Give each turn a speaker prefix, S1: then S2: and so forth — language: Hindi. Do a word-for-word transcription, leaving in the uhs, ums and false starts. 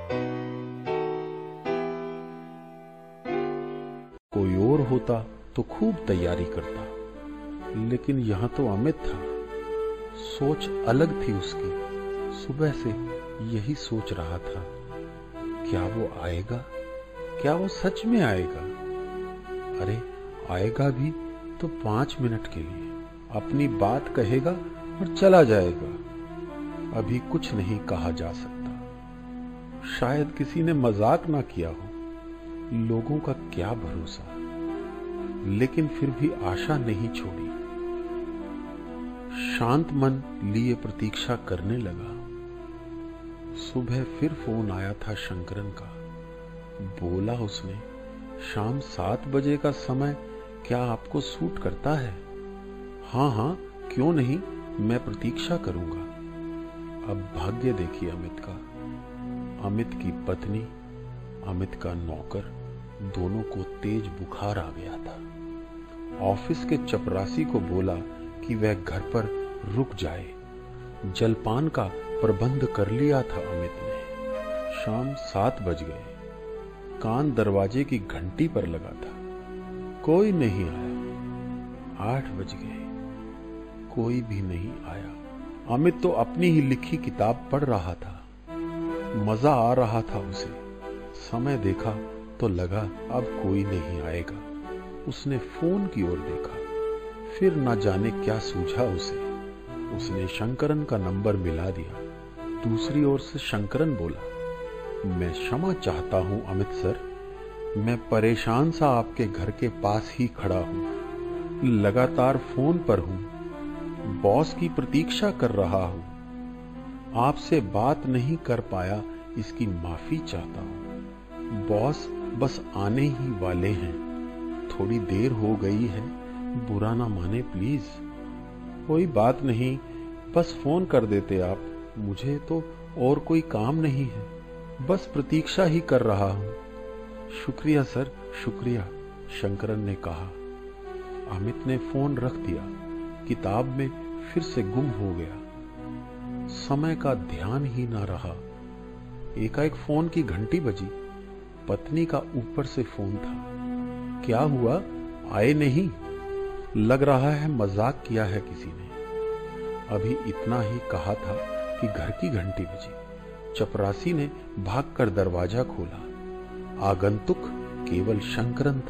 S1: कोई और होता तो खूब तैयारी करता, लेकिन यहां तो अमित था। सोच अलग थी उसकी। सुबह से यही सोच रहा था, क्या वो आएगा? क्या वो सच में आएगा? अरे आएगा भी तो पांच मिनट के लिए, अपनी बात कहेगा और चला जाएगा। अभी कुछ नहीं कहा जा सकता। शायद किसी ने मजाक ना किया हो, लोगों का क्या भरोसा। लेकिन फिर भी आशा नहीं छोड़ी। शांत मन लिए प्रतीक्षा करने लगा। सुबह फिर फोन आया था शंकरन का। बोला उसने, शाम सात बजे का समय क्या आपको सूट करता है? हाँ हाँ क्यों नहीं, मैं प्रतीक्षा करूंगा। अब भाग्य देखिए अमित का। अमित की पत्नी, अमित का नौकर, दोनों को तेज बुखार आ गया था। ऑफिस के चपरासी को बोला कि वह घर पर रुक जाए। जलपान का प्रबंध कर लिया था अमित ने। शाम सात बज गए। कान दरवाजे की घंटी पर लगा था, कोई नहीं आया। आठ बज गए, कोई भी नहीं आया। अमित तो अपनी ही लिखी किताब पढ़ रहा था। मजा आ रहा था उसे। समय देखा तो लगा अब कोई नहीं आएगा। उसने फोन की ओर देखा, फिर न जाने क्या सूझा उसे। उसने शंकरन का नंबर मिला दिया। दूसरी ओर से शंकरन बोला, मैं क्षमा चाहता हूं अमित सर, मैं परेशान सा आपके घर के पास ही खड़ा हूं। लगातार फोन पर हूं, बॉस की प्रतीक्षा कर रहा हूं। आपसे बात नहीं कर पाया, इसकी माफी चाहता हूं। बॉस बस आने ही वाले हैं, थोड़ी देर हो गई है, बुरा ना माने प्लीज। कोई बात नहीं, बस फोन कर देते आप, मुझे तो और कोई काम नहीं है, बस प्रतीक्षा ही कर रहा हूं। शुक्रिया सर, शुक्रिया, शंकरन ने कहा। अमित ने फोन रख दिया, किताब में फिर से गुम हो गया। समय का ध्यान ही ना रहा। एकाएक फोन की घंटी बजी। पत्नी का ऊपर से फोन था। क्या हुआ, आए नहीं? लग रहा है मजाक किया है किसी ने। अभी इतना ही कहा था कि घर की घंटी बजी। चपरासी ने भागकर दरवाजा खोला। आगंतुक केवल शंकरन था।